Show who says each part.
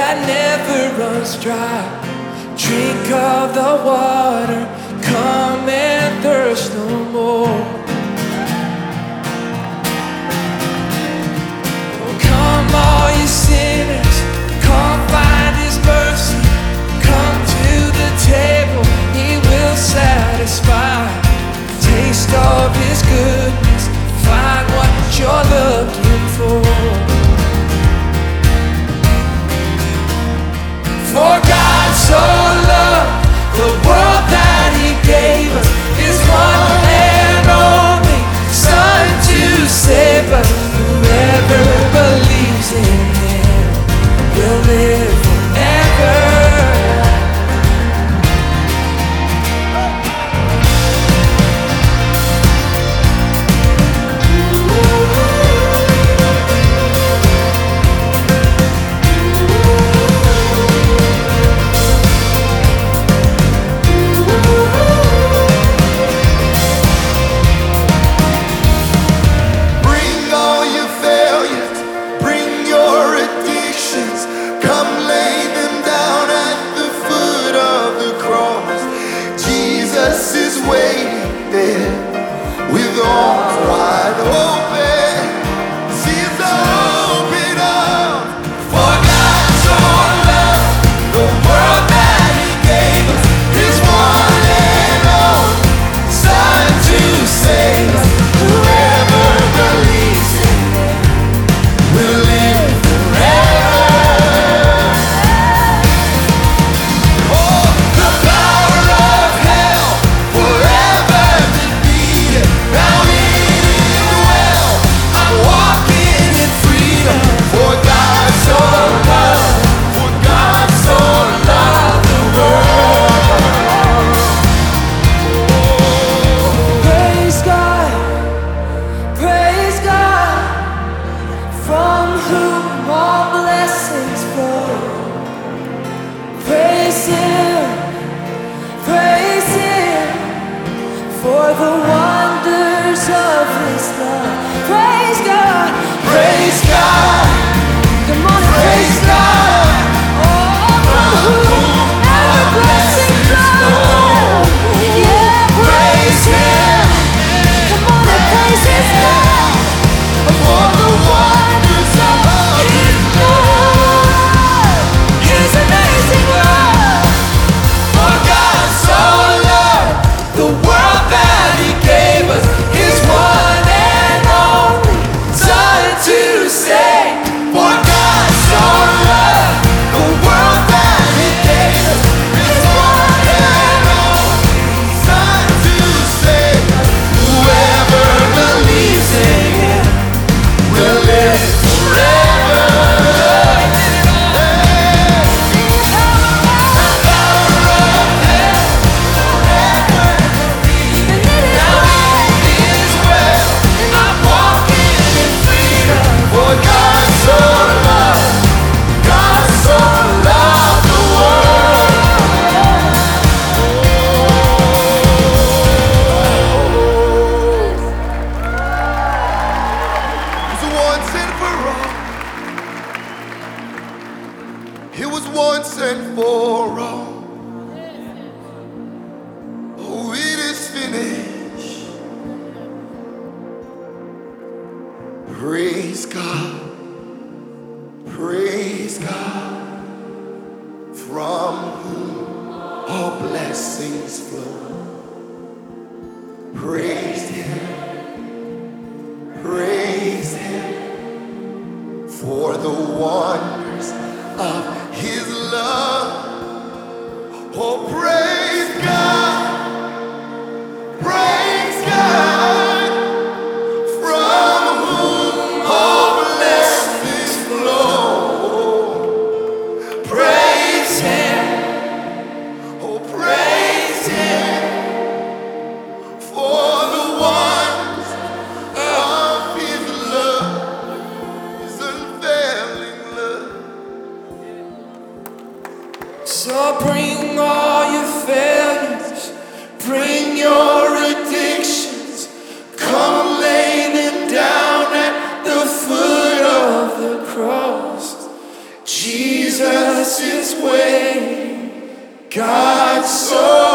Speaker 1: that never runs dry. Drink of the water, come and thirst no more. Oh, come all you sinners, come find His mercy. Come to the table, He will satisfy. Taste of His goodness, find what you're looking for. For God so loved the world that He gave us His one and only Son to save us. Whoever believes in Him will live forever. For the wonders of His love. Praise God, praise God. Come on and praise God. Oh, our blessings flow. Yeah, praise Him. Come on and praise His love. For the wonders of His love. His amazing love. For God so loved the world that He gave us His one and only Son to save. For God so loved the world that He gave us His one and only Son to save. Whoever believes in Him will live forever.
Speaker 2: It was once and for all. Oh, it is finished. Praise God. Praise God. From whom all blessings flow. Praise Him. Praise Him. For the wonders of His love. Oh, praise God. Praise God. From whom all blessings flow. Praise Him. Oh, praise Him. For the wonders of His love. His unfailing love.
Speaker 1: So bring all your failures, bring your addictions, come lay them down at the foot of the cross. Jesus
Speaker 2: God so